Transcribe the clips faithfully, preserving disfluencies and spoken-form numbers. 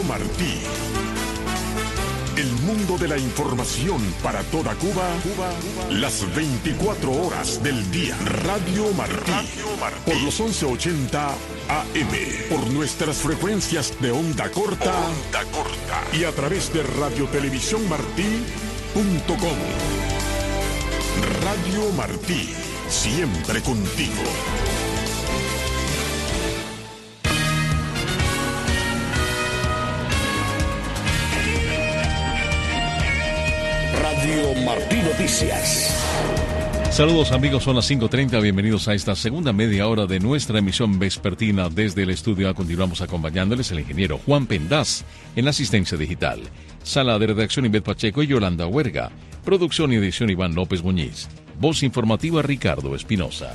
Martí. El mundo de la información para toda Cuba, Cuba, las veinticuatro horas del día. Radio Martí, Radio Martí. Por los once ochenta A M, por nuestras frecuencias de onda corta, onda corta y a través de radiotelevisión martí punto com. Radio Martí, siempre contigo. Radio Martí Noticias. Saludos amigos, son las cinco treinta, bienvenidos a esta segunda media hora de nuestra emisión vespertina desde el estudio. Continuamos acompañándoles el ingeniero Juan Pendaz en la asistencia digital. Sala de redacción Ivette Pacheco y Yolanda Huerga. Producción y edición Iván López Muñiz. Voz informativa Ricardo Espinosa.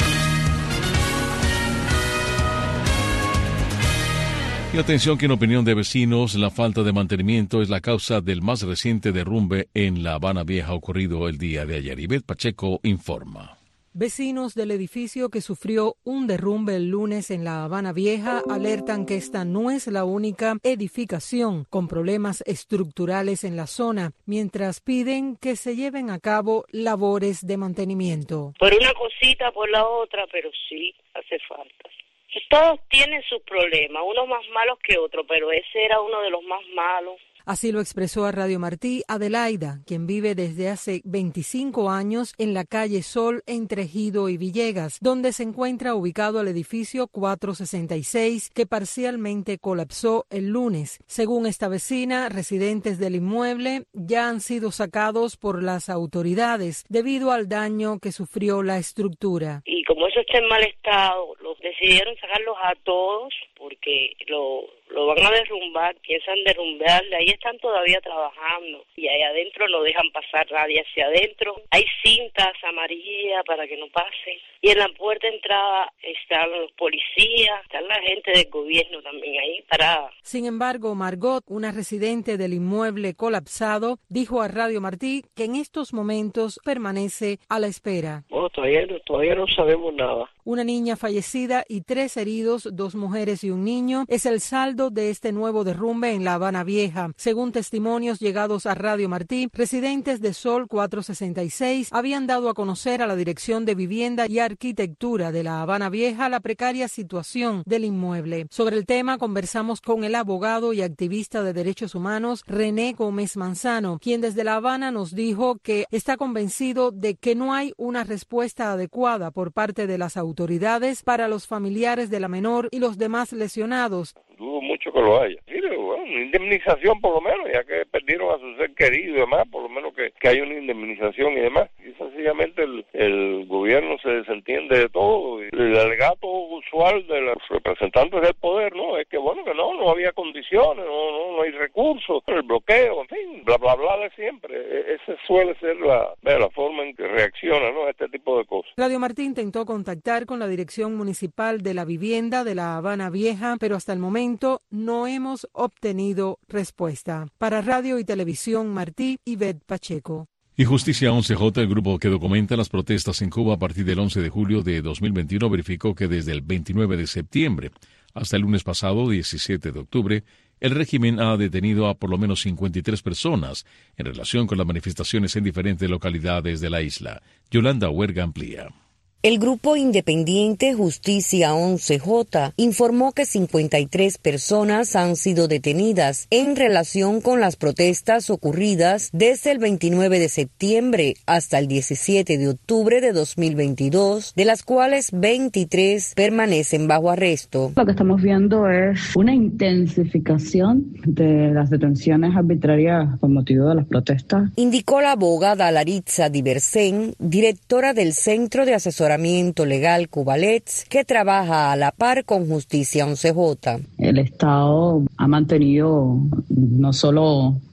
Y atención que en opinión de vecinos, la falta de mantenimiento es la causa del más reciente derrumbe en La Habana Vieja ocurrido el día de ayer. Ivette Pacheco informa. Vecinos del edificio que sufrió un derrumbe el lunes en La Habana Vieja alertan que esta no es la única edificación con problemas estructurales en la zona, mientras piden que se lleven a cabo labores de mantenimiento. Por una cosita, por la otra, pero sí hace falta. Todos tienen sus problemas, unos más malos que otros, pero ese era uno de los más malos. Así lo expresó a Radio Martí Adelaida, quien vive desde hace veinticinco años en la calle Sol entre Ejido y Villegas, donde se encuentra ubicado el edificio cuatrocientos sesenta y seis, que parcialmente colapsó el lunes. Según esta vecina, residentes del inmueble ya han sido sacados por las autoridades debido al daño que sufrió la estructura. Y como eso está en mal estado, los decidieron sacarlos a todos porque lo... lo van a derrumbar, piensan derrumbarle, ahí están todavía trabajando y ahí adentro no dejan pasar nadie hacia adentro, hay cintas amarillas para que no pasen y en la puerta de entrada están los policías, están la gente del gobierno también ahí parada. Sin embargo, Margot, una residente del inmueble colapsado, dijo a Radio Martí que en estos momentos permanece a la espera. Bueno, todavía no, todavía no sabemos nada. Una niña fallecida y tres heridos, dos mujeres y un niño, es el saldo de este nuevo derrumbe en La Habana Vieja. Según testimonios llegados a Radio Martí, residentes de Sol cuatrocientos sesenta y seis habían dado a conocer a la Dirección de Vivienda y Arquitectura de La Habana Vieja la precaria situación del inmueble. Sobre el tema conversamos con el abogado y activista de derechos humanos René Gómez Manzano, quien desde La Habana nos dijo que está convencido de que no hay una respuesta adecuada por parte de las autoridades autoridades para los familiares de la menor y los demás lesionados. Dudo mucho que lo haya. Sí, bueno, una indemnización por lo menos, ya que perdieron a su ser querido y demás, por lo menos que, que haya una indemnización y demás. Y sencillamente el, el gobierno se desentiende de todo. Y el alegato usual de los representantes del poder, ¿no? Es que bueno, que no, no había condiciones, no, no, no hay recursos, el bloqueo, en fin, bla, bla, bla de siempre. Esa suele ser la, la forma en que reacciona, ¿no?, a este tipo de cosas. Radio Martí intentó contactar con la Dirección Municipal de la Vivienda de La Habana Vieja, pero hasta el momento no hemos obtenido respuesta. Para Radio y Televisión Martí, Ivette Pacheco. Y Justicia once J, el grupo que documenta las protestas en Cuba a partir del once de julio de dos mil veintiuno, verificó que desde el veintinueve de septiembre hasta el lunes pasado, diecisiete de octubre, el régimen ha detenido a por lo menos cincuenta y tres personas en relación con las manifestaciones en diferentes localidades de la isla. Yolanda Huerga amplía. El grupo independiente Justicia once J informó que cincuenta y tres personas han sido detenidas en relación con las protestas ocurridas desde el veintinueve de septiembre hasta el diecisiete de octubre de dos mil veintidós, de las cuales veintitrés permanecen bajo arresto. Lo que estamos viendo es una intensificación de las detenciones arbitrarias por motivo de las protestas, indicó la abogada Laritza Diversen, directora del Centro de Asesoramiento Legal Cubalets, que trabaja a la par con Justicia once J. El Estado ha mantenido no solo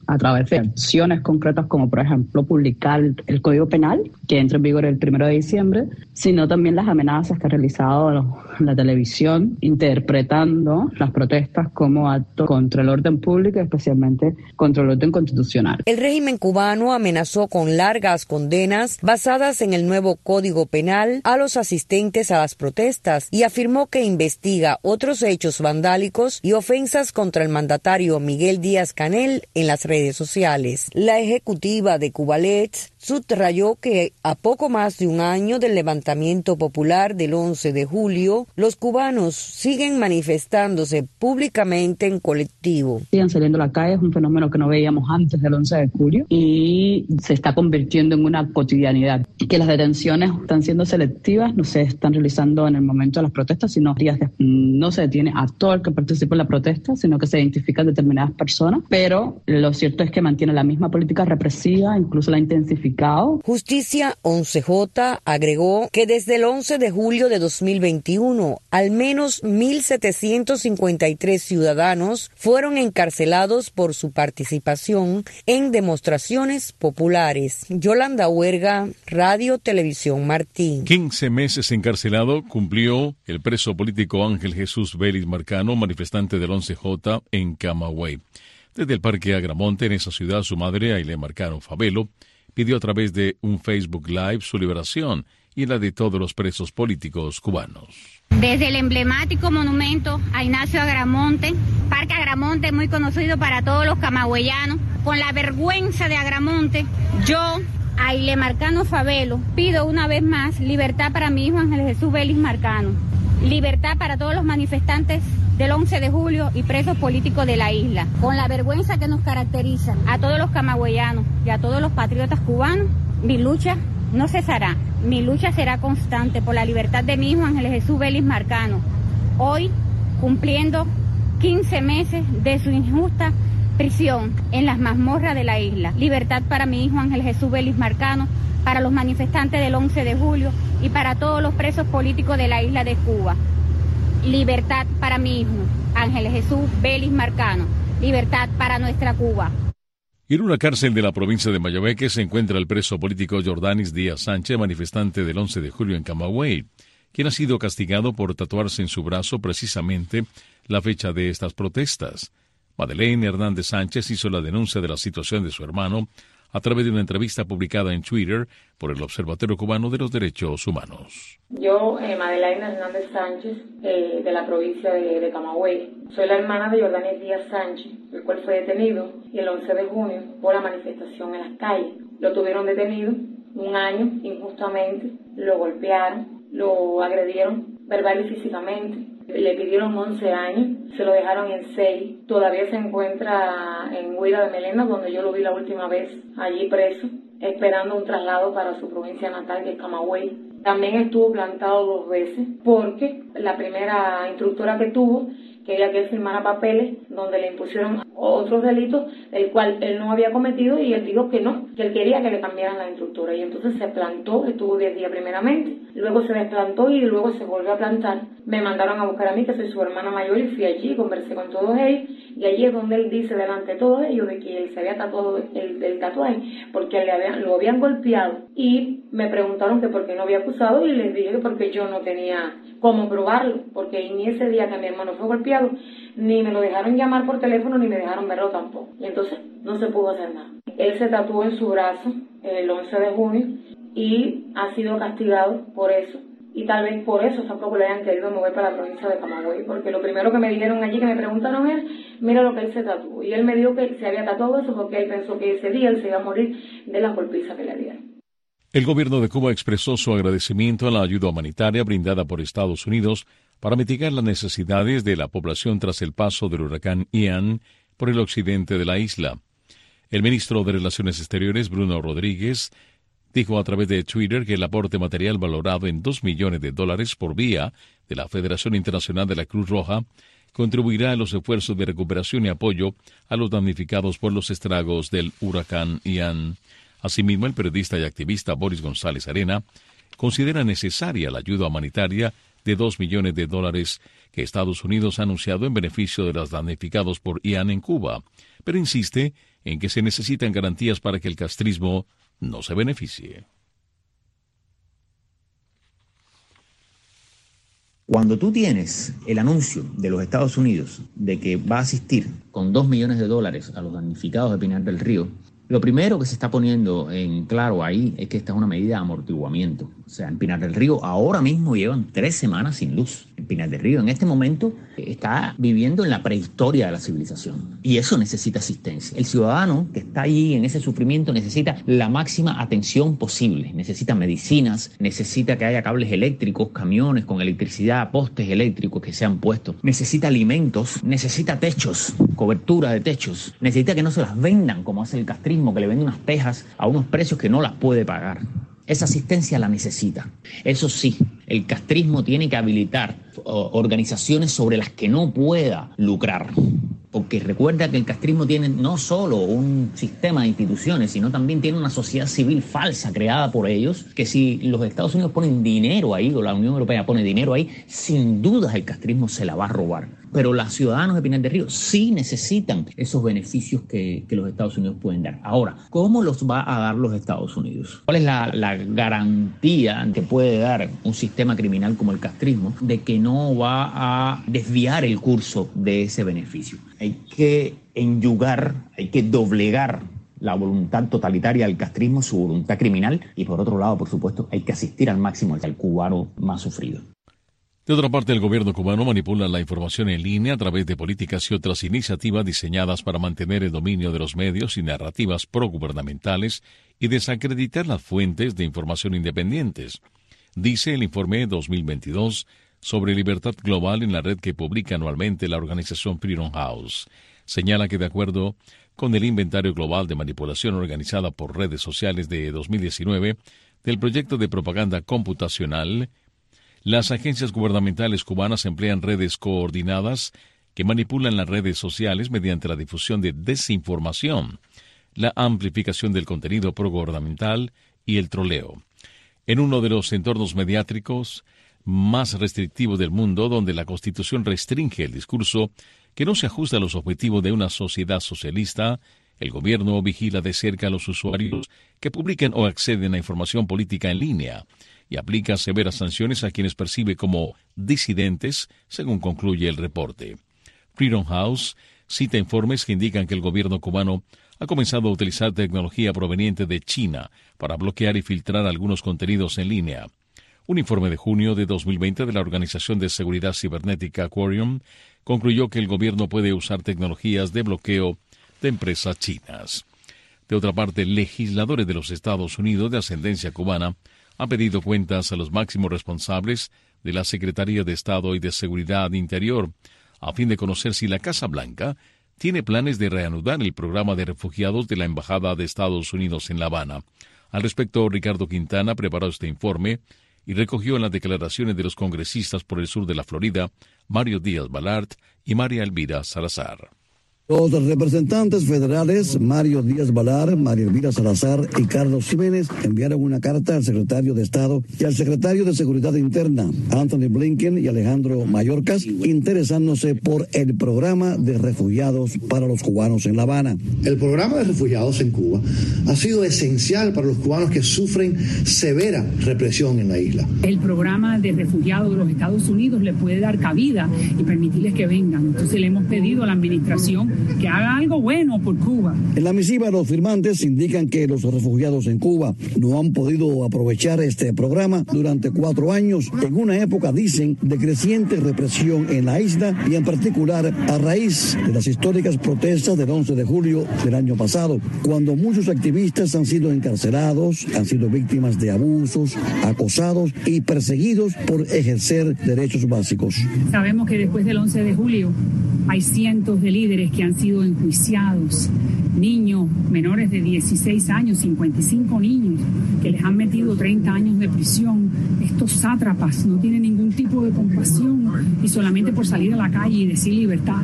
a través de acciones concretas como, por ejemplo, publicar el Código Penal, que entra en vigor el primero de diciembre, sino también las amenazas que ha realizado la televisión, interpretando las protestas como acto contra el orden público, especialmente contra el orden constitucional. El régimen cubano amenazó con largas condenas basadas en el nuevo Código Penal a los asistentes a las protestas y afirmó que investiga otros hechos vandálicos y ofensas contra el mandatario Miguel Díaz-Canel en las redes sociales. La ejecutiva de Cubalet subrayó que a poco más de un año del levantamiento popular del once de julio, los cubanos siguen manifestándose públicamente en colectivo. Siguen saliendo a la calle, es un fenómeno que no veíamos antes del once de julio y se está convirtiendo en una cotidianidad. Que las detenciones están siendo selectivas, no se están realizando en el momento de las protestas, sino que no se detiene a todo el que participa en la protesta, sino que se identifican determinadas personas, pero lo cierto es que mantiene la misma política represiva, incluso la ha intensificado. Justicia once J agregó que desde el once de julio de dos mil veintiuno, al menos mil setecientos cincuenta y tres ciudadanos fueron encarcelados por su participación en demostraciones populares. Yolanda Huerga, Radio Televisión Martín. quince meses encarcelado cumplió el preso político Ángel Jesús Vélez Marcano, manifestante del once J en Camagüey. Desde el Parque Agramonte, en esa ciudad, su madre, Aile Marcano Favelo, pidió a través de un Facebook Live su liberación y la de todos los presos políticos cubanos. Desde el emblemático monumento a Ignacio Agramonte, Parque Agramonte, muy conocido para todos los camagüeyanos, con la vergüenza de Agramonte, yo, Aile Marcano Favelo, pido una vez más libertad para mi hijo Ángel Jesús Vélez Marcano, libertad para todos los manifestantes del once de julio y presos políticos de la isla. Con la vergüenza que nos caracteriza a todos los camagüeyanos y a todos los patriotas cubanos, mi lucha no cesará. Mi lucha será constante por la libertad de mi hijo Ángel Jesús Vélez Marcano, hoy cumpliendo quince meses de su injusta prisión en las mazmorras de la isla. Libertad para mi hijo Ángel Jesús Vélez Marcano, para los manifestantes del once de julio y para todos los presos políticos de la isla de Cuba. Libertad para mi hijo Ángel Jesús Vélez Marcano. Libertad para nuestra Cuba. En una cárcel de la provincia de Mayabeque se encuentra el preso político Jordanis Díaz Sánchez, manifestante del once de julio en Camagüey, quien ha sido castigado por tatuarse en su brazo precisamente la fecha de estas protestas. Madeleine Hernández Sánchez hizo la denuncia de la situación de su hermano a través de una entrevista publicada en Twitter por el Observatorio Cubano de los Derechos Humanos. Yo, eh, Madeleine Hernández Sánchez, eh, de la provincia de, de Camagüey, soy la hermana de Jordanis Díaz Sánchez, el cual fue detenido y el once de junio por la manifestación en las calles. Lo tuvieron detenido un año injustamente, lo golpearon, lo agredieron verbal y físicamente. Le pidieron once años, se lo dejaron en seis. Todavía se encuentra en Huida de Melena, donde yo lo vi la última vez, allí preso, esperando un traslado para su provincia natal, que es Camagüey. También estuvo plantado dos veces, porque la primera instructora que tuvo quería que él firmara papeles donde le impusieron otros delitos, el cual él no había cometido, y él dijo que no, que él quería que le cambiaran la instructora. Y entonces se plantó, estuvo diez días primeramente, luego se desplantó y luego se volvió a plantar. Me mandaron a buscar a mí, que soy su hermana mayor, y fui allí, conversé con todos ellos, y allí es donde él dice delante de todos ellos de que él se había tatuado el, el tatuaje, porque le habían, lo habían golpeado, y me preguntaron que por qué no había acusado, y les dije que porque yo no tenía cómo probarlo, porque ni ese día que mi hermano fue golpeado, ni me lo dejaron llamar por teléfono, ni me dejaron verlo tampoco, y entonces no se pudo hacer nada. Él se tatuó en su brazo el once de junio y ha sido castigado por eso, y tal vez por eso tampoco le hayan querido mover para la provincia de Camagüey, porque lo primero que me dijeron allí, que me preguntaron, es, mira lo que él se tatuó, y él me dijo que se había tatuado eso porque él pensó que ese día él se iba a morir de la golpiza que le dieron. El gobierno de Cuba expresó su agradecimiento a la ayuda humanitaria brindada por Estados Unidos para mitigar las necesidades de la población tras el paso del huracán Ian por el occidente de la isla. El ministro de Relaciones Exteriores, Bruno Rodríguez, dijo a través de Twitter que el aporte material valorado en dos millones de dólares por vía de la Federación Internacional de la Cruz Roja contribuirá a los esfuerzos de recuperación y apoyo a los damnificados por los estragos del huracán Ian. Asimismo, el periodista y activista Boris González Arena considera necesaria la ayuda humanitaria de dos millones de dólares que Estados Unidos ha anunciado en beneficio de los damnificados por Ian en Cuba, pero insiste en que se necesitan garantías para que el castrismo no se beneficie. Cuando tú tienes el anuncio de los Estados Unidos de que va a asistir con dos millones de dólares a los damnificados de Pinar del Río, lo primero que se está poniendo en claro ahí es que esta es una medida de amortiguamiento. O sea, en Pinar del Río ahora mismo llevan tres semanas sin luz. En Pinar del Río en este momento está viviendo en la prehistoria de la civilización. Y eso necesita asistencia. El ciudadano que está allí en ese sufrimiento necesita la máxima atención posible. Necesita medicinas, necesita que haya cables eléctricos, camiones con electricidad, postes eléctricos que sean puestos. Necesita alimentos, necesita techos, cobertura de techos. Necesita que no se las vendan como hace el castrismo, que le vende unas tejas a unos precios que no las puede pagar. Esa asistencia la necesita. Eso sí, el castrismo tiene que habilitar uh, organizaciones sobre las que no pueda lucrar. Porque recuerda que el castrismo tiene no solo un sistema de instituciones, sino también tiene una sociedad civil falsa creada por ellos, que si los Estados Unidos ponen dinero ahí, o la Unión Europea pone dinero ahí, sin dudas el castrismo se la va a robar. Pero los ciudadanos de Pinar del Río sí necesitan esos beneficios que, que los Estados Unidos pueden dar. Ahora, ¿cómo los va a dar los Estados Unidos? ¿Cuál es la, la garantía que puede dar un sistema criminal como el castrismo de que no va a desviar el curso de ese beneficio? Hay que enyugar, hay que doblegar la voluntad totalitaria del castrismo, su voluntad criminal, y por otro lado, por supuesto, hay que asistir al máximo al cubano más sufrido. De otra parte, el gobierno cubano manipula la información en línea a través de políticas y otras iniciativas diseñadas para mantener el dominio de los medios y narrativas progubernamentales y desacreditar las fuentes de información independientes, dice el informe dos mil veintidós sobre libertad global en la red que publica anualmente la organización Freedom House. Señala que de acuerdo con el inventario global de manipulación organizada por redes sociales de dos mil diecinueve del proyecto de propaganda computacional, las agencias gubernamentales cubanas emplean redes coordinadas que manipulan las redes sociales mediante la difusión de desinformación, la amplificación del contenido progubernamental y el troleo. En uno de los entornos mediáticos más restrictivos del mundo, donde la Constitución restringe el discurso que no se ajusta a los objetivos de una sociedad socialista, el gobierno vigila de cerca a los usuarios que publican o acceden a información política en línea y aplica severas sanciones a quienes percibe como disidentes, según concluye el reporte. Freedom House cita informes que indican que el gobierno cubano ha comenzado a utilizar tecnología proveniente de China para bloquear y filtrar algunos contenidos en línea. Un informe de junio de dos mil veinte de la Organización de Seguridad Cibernética Aquarium concluyó que el gobierno puede usar tecnologías de bloqueo de empresas chinas. De otra parte, legisladores de los Estados Unidos de ascendencia cubana han pedido cuentas a los máximos responsables de la Secretaría de Estado y de Seguridad Interior, a fin de conocer si la Casa Blanca tiene planes de reanudar el programa de refugiados de la Embajada de Estados Unidos en La Habana. Al respecto, Ricardo Quintana preparó este informe y recogió en las declaraciones de los congresistas por el sur de la Florida, Mario Díaz-Balart y María Elvira Salazar. Los representantes federales Mario Díaz-Balart, María Elvira Salazar y Carlos Jiménez enviaron una carta al secretario de Estado y al secretario de Seguridad Interna, Anthony Blinken y Alejandro Mayorkas, interesándose por el programa de refugiados para los cubanos en La Habana. El programa de refugiados en Cuba ha sido esencial para los cubanos que sufren severa represión en la isla. El programa de refugiados de los Estados Unidos le puede dar cabida y permitirles que vengan. Entonces le hemos pedido a la administración que haga algo bueno por Cuba. En la misiva, los firmantes indican que los refugiados en Cuba no han podido aprovechar este programa durante cuatro años, en una época, dicen, de creciente represión en la isla y en particular a raíz de las históricas protestas del once de julio del año pasado, cuando muchos activistas han sido encarcelados, han sido víctimas de abusos, acosados y perseguidos por ejercer derechos básicos. Sabemos que después del once de julio hay cientos de líderes que han sido enjuiciados, niños menores de dieciséis años, cincuenta y cinco niños, que les han metido treinta años de prisión. Estos sátrapas no tienen ningún tipo de compasión y solamente por salir a la calle y decir libertad.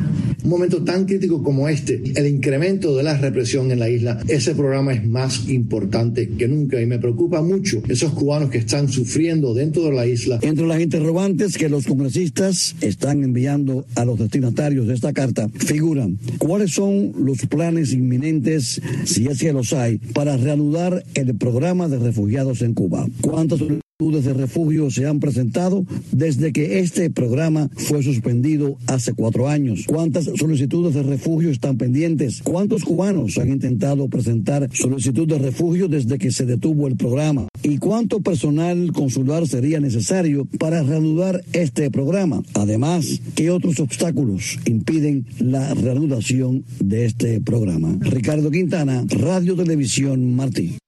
un momento tan crítico como este, el incremento de la represión en la isla, ese programa es más importante que nunca y me preocupa mucho esos cubanos que están sufriendo dentro de la isla. Entre las interrogantes que los congresistas están enviando a los destinatarios de esta carta figuran cuáles son los planes inminentes, si es que los hay, para reanudar el programa de refugiados en Cuba. ¿Cuántas solicitudes de refugio se han presentado desde que este programa fue suspendido hace cuatro años? ¿Cuántas solicitudes de refugio están pendientes? ¿Cuántos cubanos han intentado presentar solicitud de refugio desde que se detuvo el programa? ¿Y cuánto personal consular sería necesario para reanudar este programa? Además, ¿qué otros obstáculos impiden la reanudación de este programa? Ricardo Quintana, Radio Televisión Martí.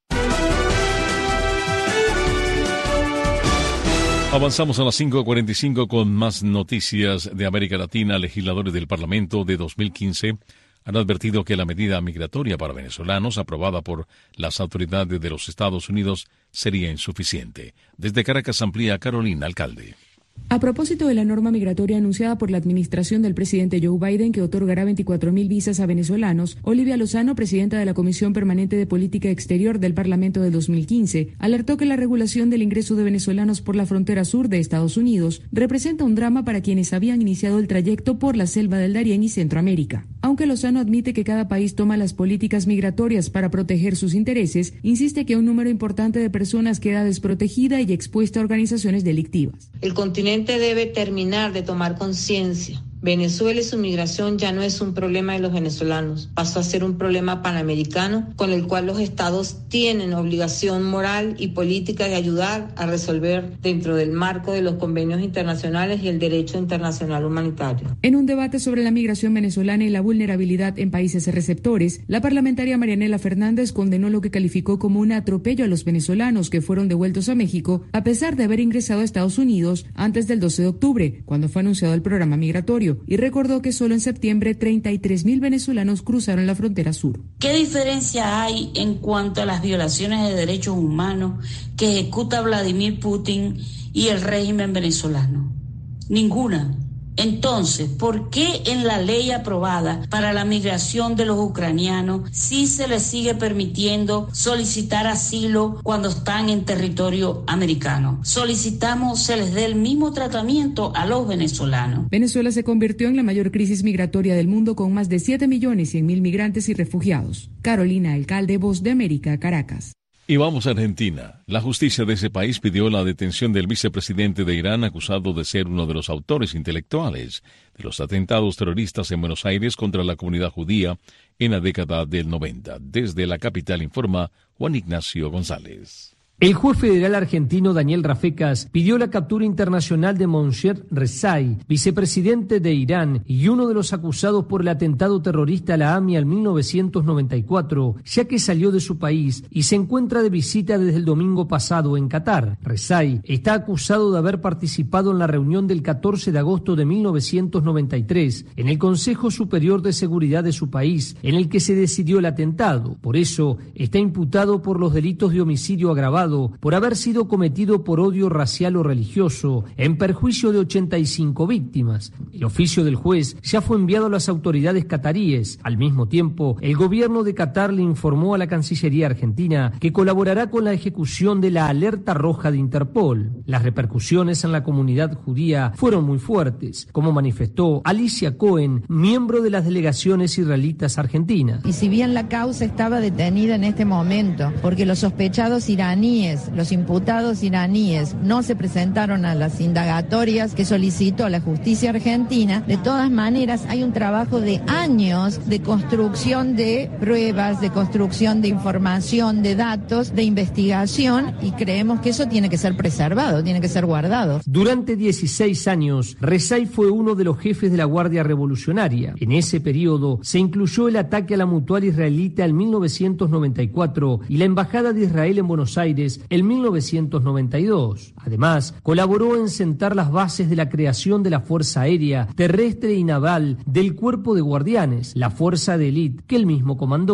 Avanzamos a las cinco cuarenta y cinco con más noticias de América Latina. Legisladores del Parlamento de dos mil quince han advertido que la medida migratoria para venezolanos aprobada por las autoridades de los Estados Unidos sería insuficiente. Desde Caracas amplía Carolina Alcalde. A propósito de la norma migratoria anunciada por la administración del presidente Joe Biden que otorgará veinticuatro mil visas a venezolanos, Olivia Lozano, presidenta de la Comisión Permanente de Política Exterior del Parlamento de dos mil quince, alertó que la regulación del ingreso de venezolanos por la frontera sur de Estados Unidos representa un drama para quienes habían iniciado el trayecto por la selva del Darién y Centroamérica. Aunque Lozano admite que cada país toma las políticas migratorias para proteger sus intereses, insiste que un número importante de personas queda desprotegida y expuesta a organizaciones delictivas. El continente debe terminar de tomar conciencia. Venezuela y su migración ya no es un problema de los venezolanos, pasó a ser un problema panamericano con el cual los estados tienen obligación moral y política de ayudar a resolver dentro del marco de los convenios internacionales y el derecho internacional humanitario. En un debate sobre la migración venezolana y la vulnerabilidad en países receptores, la parlamentaria Marianela Fernández condenó lo que calificó como un atropello a los venezolanos que fueron devueltos a México a pesar de haber ingresado a Estados Unidos antes del doce de octubre, cuando fue anunciado el programa migratorio, y recordó que solo en septiembre treinta y tres mil venezolanos cruzaron la frontera sur. ¿Qué diferencia hay en cuanto a las violaciones de derechos humanos que ejecuta Vladimir Putin y el régimen venezolano? Ninguna. Entonces, ¿por qué en la ley aprobada para la migración de los ucranianos sí se les sigue permitiendo solicitar asilo cuando están en territorio americano? Solicitamos se les dé el mismo tratamiento a los venezolanos. Venezuela se convirtió en la mayor crisis migratoria del mundo con más de siete millones cien mil migrantes y refugiados. Carolina Alcalde, Voz de América, Caracas. Y vamos a Argentina. La justicia de ese país pidió la detención del vicepresidente de Irán acusado de ser uno de los autores intelectuales de los atentados terroristas en Buenos Aires contra la comunidad judía en la década del noventa. Desde la capital informa Juan Ignacio González. El juez federal argentino Daniel Rafecas pidió la captura internacional de Moncef Rezai, vicepresidente de Irán y uno de los acusados por el atentado terrorista a la A M I en mil novecientos noventa y cuatro, ya que salió de su país y se encuentra de visita desde el domingo pasado en Qatar. Rezai está acusado de haber participado en la reunión del catorce de agosto de mil novecientos noventa y tres en el Consejo Superior de Seguridad de su país, en el que se decidió el atentado. Por eso está imputado por los delitos de homicidio agravado por haber sido cometido por odio racial o religioso, en perjuicio de ochenta y cinco víctimas. El oficio del juez ya fue enviado a las autoridades cataríes. Al mismo tiempo, el gobierno de Qatar le informó a la Cancillería argentina que colaborará con la ejecución de la alerta roja de Interpol. Las repercusiones en la comunidad judía fueron muy fuertes, como manifestó Alicia Cohen, miembro de las delegaciones israelitas argentinas. Y si bien la causa estaba detenida en este momento, porque los sospechados iraníes los imputados iraníes no se presentaron a las indagatorias que solicitó la justicia argentina, de todas maneras hay un trabajo de años de construcción de pruebas, de construcción de información, de datos, de investigación, y creemos que eso tiene que ser preservado, tiene que ser guardado. Durante dieciséis años, Rezai fue uno de los jefes de la Guardia Revolucionaria. En ese periodo se incluyó el ataque a la mutual israelita en mil novecientos noventa y cuatro y la Embajada de Israel en Buenos Aires en mil novecientos noventa y dos. Además, colaboró en sentar las bases de la creación de la Fuerza Aérea, Terrestre y Naval del Cuerpo de Guardianes, la fuerza de élite que él mismo comandó.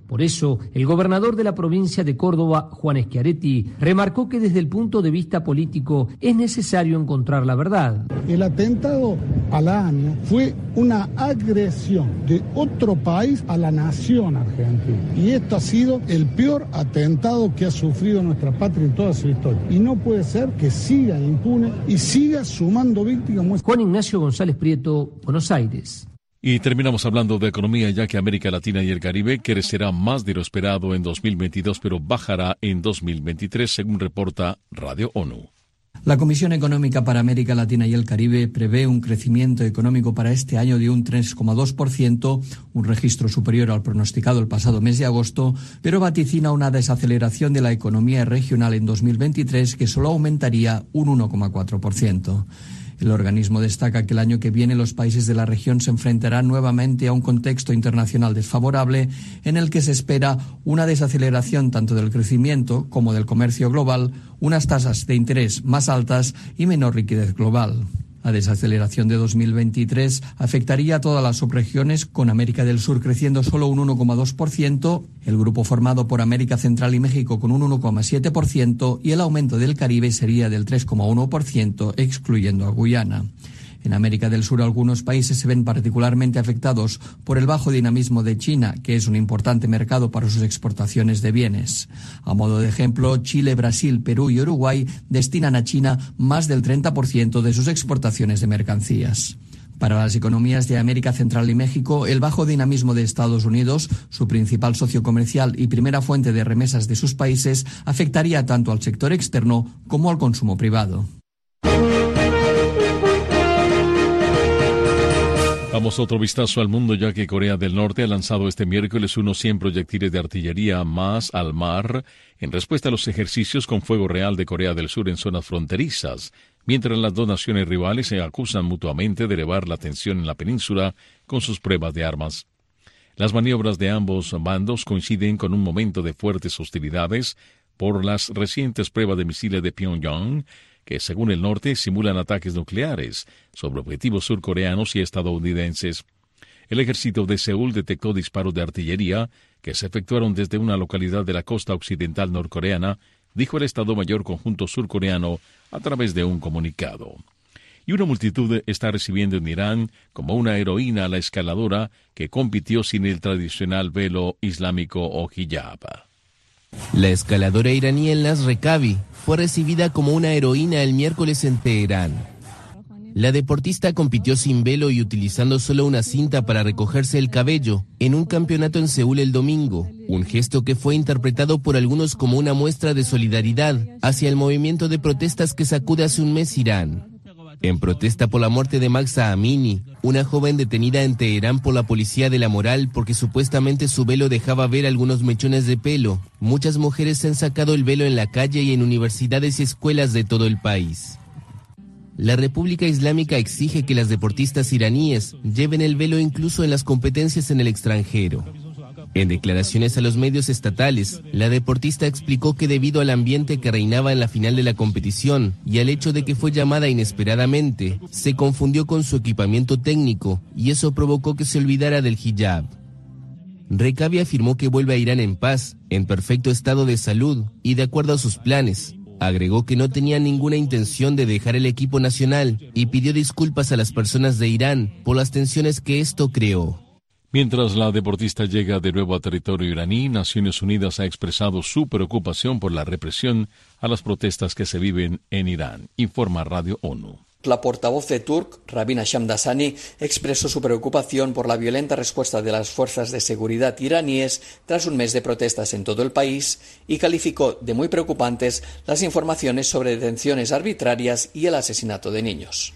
Por eso, el gobernador de la provincia de Córdoba, Juan Schiaretti, remarcó que desde el punto de vista político es necesario encontrar la verdad. El atentado a la AMIA fue una agresión de otro país a la nación argentina. Y esto ha sido el peor atentado que ha sufrido nuestra patria en toda su historia. Y no puede ser que siga impune y siga sumando víctimas. Juan Ignacio González Prieto, Buenos Aires. Y terminamos hablando de economía, ya que América Latina y el Caribe crecerá más de lo esperado en dos mil veintidós, pero bajará en dos mil veintitrés, según reporta Radio ONU. La Comisión Económica para América Latina y el Caribe prevé un crecimiento económico para este año de un tres coma dos por ciento, un registro superior al pronosticado el pasado mes de agosto, pero vaticina una desaceleración de la economía regional en dos mil veintitrés que solo aumentaría un uno coma cuatro por ciento. El organismo destaca que el año que viene los países de la región se enfrentarán nuevamente a un contexto internacional desfavorable en el que se espera una desaceleración tanto del crecimiento como del comercio global, unas tasas de interés más altas y menor liquidez global. La desaceleración de dos mil veintitrés afectaría a todas las subregiones, con América del Sur creciendo solo un uno coma dos por ciento, el grupo formado por América Central y México con un uno coma siete por ciento y el aumento del Caribe sería del tres coma uno por ciento, excluyendo a Guyana. En América del Sur, algunos países se ven particularmente afectados por el bajo dinamismo de China, que es un importante mercado para sus exportaciones de bienes. A modo de ejemplo, Chile, Brasil, Perú y Uruguay destinan a China más del treinta por ciento de sus exportaciones de mercancías. Para las economías de América Central y México, el bajo dinamismo de Estados Unidos, su principal socio comercial y primera fuente de remesas de sus países, afectaría tanto al sector externo como al consumo privado. Damos otro vistazo al mundo, ya que Corea del Norte ha lanzado este miércoles unos cien proyectiles de artillería más al mar en respuesta a los ejercicios con fuego real de Corea del Sur en zonas fronterizas, mientras las dos naciones rivales se acusan mutuamente de elevar la tensión en la península con sus pruebas de armas. Las maniobras de ambos bandos coinciden con un momento de fuertes hostilidades por las recientes pruebas de misiles de Pyongyang, que según el norte simulan ataques nucleares sobre objetivos surcoreanos y estadounidenses. El ejército de Seúl detectó disparos de artillería que se efectuaron desde una localidad de la costa occidental norcoreana, dijo el Estado Mayor Conjunto surcoreano a través de un comunicado. Y una multitud está recibiendo en Irán como una heroína a la escaladora que compitió sin el tradicional velo islámico o hijab. La escaladora iraní Elnaz Rekabi fue recibida como una heroína el miércoles en Teherán. La deportista compitió sin velo y utilizando solo una cinta para recogerse el cabello en un campeonato en Seúl el domingo, un gesto que fue interpretado por algunos como una muestra de solidaridad hacia el movimiento de protestas que sacude hace un mes Irán. En protesta por la muerte de Mahsa Amini, una joven detenida en Teherán por la policía de la moral porque supuestamente su velo dejaba ver algunos mechones de pelo, muchas mujeres han sacado el velo en la calle y en universidades y escuelas de todo el país. La República Islámica exige que las deportistas iraníes lleven el velo incluso en las competencias en el extranjero. En declaraciones a los medios estatales, la deportista explicó que debido al ambiente que reinaba en la final de la competición y al hecho de que fue llamada inesperadamente, se confundió con su equipamiento técnico y eso provocó que se olvidara del hijab. Rekabi afirmó que vuelve a Irán en paz, en perfecto estado de salud y de acuerdo a sus planes. Agregó que no tenía ninguna intención de dejar el equipo nacional y pidió disculpas a las personas de Irán por las tensiones que esto creó. Mientras la deportista llega de nuevo a territorio iraní, Naciones Unidas ha expresado su preocupación por la represión a las protestas que se viven en Irán, informa Radio ONU. La portavoz de Turk, Rabina Shamdasani, expresó su preocupación por la violenta respuesta de las fuerzas de seguridad iraníes tras un mes de protestas en todo el país y calificó de muy preocupantes las informaciones sobre detenciones arbitrarias y el asesinato de niños.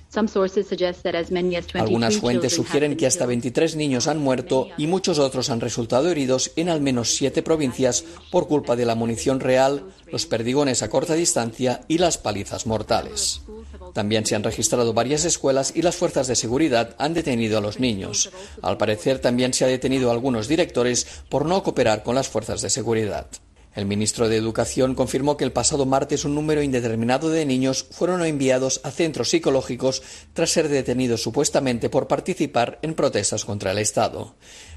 Algunas fuentes sugieren que hasta veintitrés niños han muerto y muchos otros han resultado heridos en al menos siete provincias por culpa de la munición real, los perdigones a corta distancia y las palizas mortales. También se han registrado varias escuelas y las fuerzas de seguridad han detenido a los niños. Al parecer, también se ha detenido a algunos directores por no cooperar con las fuerzas de seguridad. El ministro de Educación confirmó que el pasado martes un número indeterminado de niños fueron enviados a centros psicológicos tras ser detenidos supuestamente por participar en protestas contra el Estado.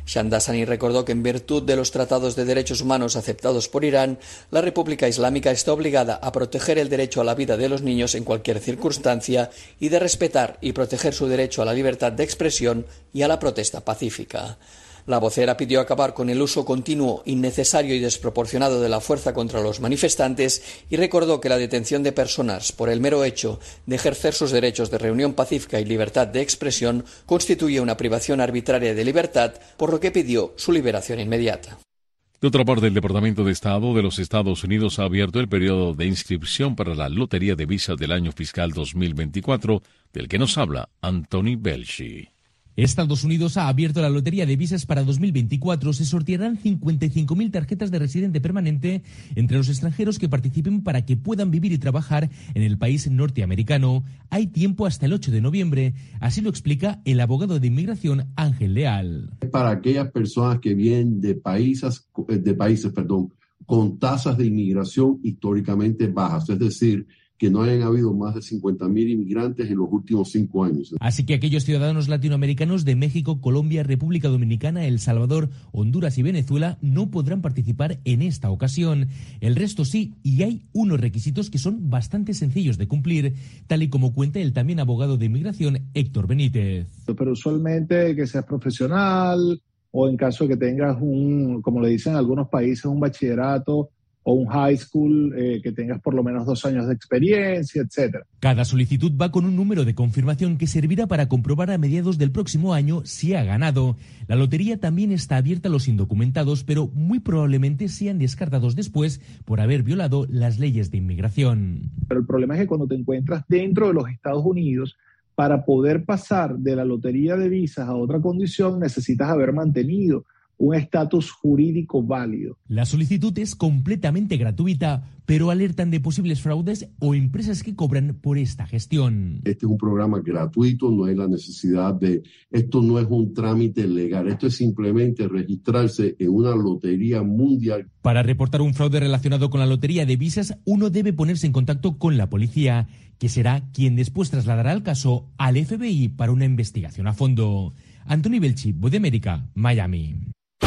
Shamdasani recordó que en virtud de los tratados de derechos humanos aceptados por Irán, la República Islámica está obligada a proteger el derecho a la vida de los niños en cualquier circunstancia y de respetar y proteger su derecho a la libertad de expresión y a la protesta pacífica. La vocera pidió acabar con el uso continuo, innecesario y desproporcionado de la fuerza contra los manifestantes y recordó que la detención de personas por el mero hecho de ejercer sus derechos de reunión pacífica y libertad de expresión constituye una privación arbitraria de libertad, por lo que pidió su liberación inmediata. De otra parte, el Departamento de Estado de los Estados Unidos ha abierto el periodo de inscripción para la Lotería de Visas del año fiscal dos mil veinticuatro, del que nos habla Anthony Belchi. Estados Unidos ha abierto la lotería de visas para dos mil veinticuatro. Se sortearán cincuenta y cinco mil tarjetas de residente permanente entre los extranjeros que participen para que puedan vivir y trabajar en el país norteamericano. Hay tiempo hasta el ocho de noviembre. Así lo explica el abogado de inmigración Ángel Leal. Para aquellas personas que vienen de países, de países, perdón, con tasas de inmigración históricamente bajas, es decir, que no hayan habido más de cincuenta mil inmigrantes en los últimos cinco años. Así que aquellos ciudadanos latinoamericanos de México, Colombia, República Dominicana, El Salvador, Honduras y Venezuela no podrán participar en esta ocasión. El resto sí, y hay unos requisitos que son bastante sencillos de cumplir, tal y como cuenta el también abogado de inmigración Héctor Benítez. Pero usualmente que seas profesional o en caso de que tengas un, como le dicen en algunos países, un bachillerato o un high school, eh, que tengas por lo menos dos años de experiencia, etcétera. Cada solicitud va con un número de confirmación que servirá para comprobar a mediados del próximo año si ha ganado. La lotería también está abierta a los indocumentados, pero muy probablemente sean descartados después por haber violado las leyes de inmigración. Pero el problema es que cuando te encuentras dentro de los Estados Unidos, para poder pasar de la lotería de visas a otra condición, necesitas haber mantenido un estatus jurídico válido. La solicitud es completamente gratuita, pero alertan de posibles fraudes o empresas que cobran por esta gestión. Este es un programa gratuito, no hay la necesidad de... Esto no es un trámite legal, esto es simplemente registrarse en una lotería mundial. Para reportar un fraude relacionado con la lotería de visas, uno debe ponerse en contacto con la policía, que será quien después trasladará el caso al F B I para una investigación a fondo. Anthony Belchi, Voz de América, Miami.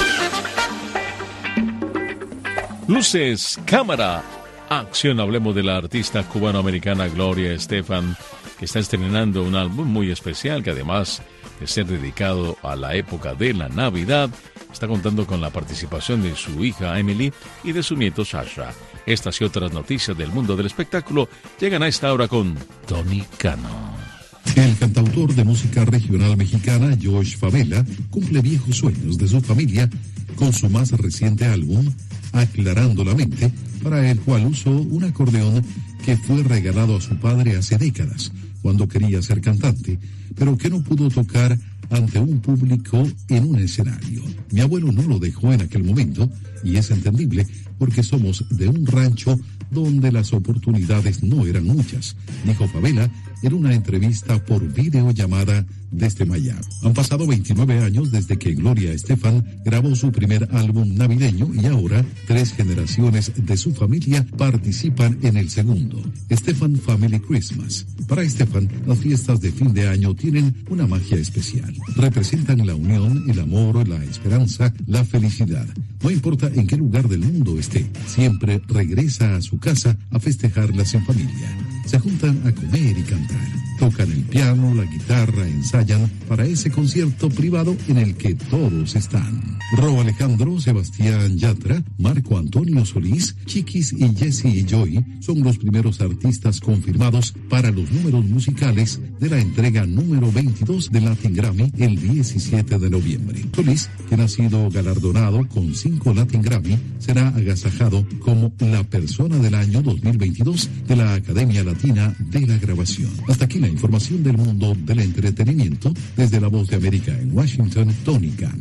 Luces, cámara, acción. Hablemos de la artista cubanoamericana Gloria Estefan, que está estrenando un álbum muy especial que, además de ser dedicado a la época de la Navidad, está contando con la participación de su hija Emily y de su nieto Sasha. Estas y otras noticias del mundo del espectáculo llegan a esta hora con Tony Cano. El cantautor de música regional mexicana Josh Favela cumple viejos sueños de su familia con su más reciente álbum, Aclarando la Mente, para el cual usó un acordeón que fue regalado a su padre hace décadas, cuando quería ser cantante, pero que no pudo tocar ante un público en un escenario. Mi abuelo no lo dejó en aquel momento, y es entendible porque somos de un rancho donde las oportunidades no eran muchas, dijo Favela en una entrevista por videollamada desde Miami. Han pasado veintinueve años desde que Gloria Estefan grabó su primer álbum navideño y ahora tres generaciones de su familia participan en el segundo, Estefan Family Christmas. Para Estefan, las fiestas de fin de año tienen una magia especial. Representan la unión, el amor, la esperanza, la felicidad. No importa en qué lugar del mundo esté, siempre regresa a su casa a festejarlas en familia. Se juntan a comer y cantar. Tocan el piano, la guitarra, ensayan para ese concierto privado en el que todos están. Ro Alejandro, Sebastián Yatra, Marco Antonio Solís, Chiquis y Jesse y Joy son los primeros artistas confirmados para los números musicales de la entrega número veintidós de Latin Grammy el diecisiete de noviembre. Solís, quien ha sido galardonado con cinco Latin Grammy, será agasajado como la persona del año dos mil veintidós de la Academia Latina de la Grabación. Hasta aquí la información del mundo del entretenimiento. Desde La Voz de América en Washington, Tony Cano.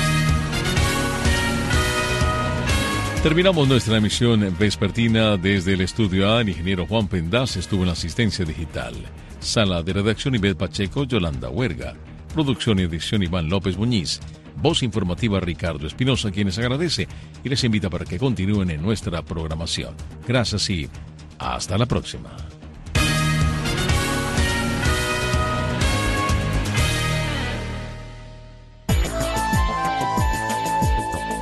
Terminamos nuestra emisión vespertina desde el estudio A. El ingeniero Juan Pendaz estuvo en la asistencia digital. Sala de redacción Ivette Pacheco, Yolanda Huerga. Producción y edición Iván López Muñiz. Voz informativa Ricardo Espinosa, quienes agradece y les invita para que continúen en nuestra programación. Gracias y hasta la próxima.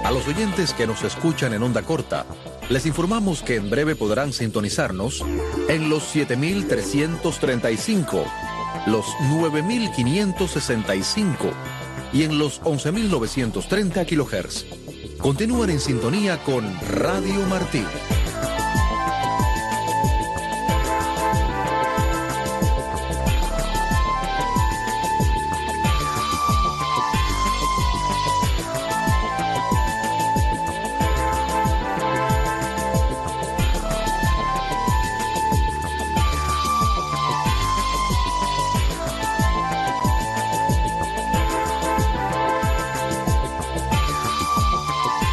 A los oyentes que nos escuchan en onda corta, les informamos que en breve podrán sintonizarnos en los siete mil trescientos treinta y cinco, los nueve mil quinientos sesenta y cinco y en los once mil novecientos treinta kilohertz. Continúan en sintonía con Radio Martí.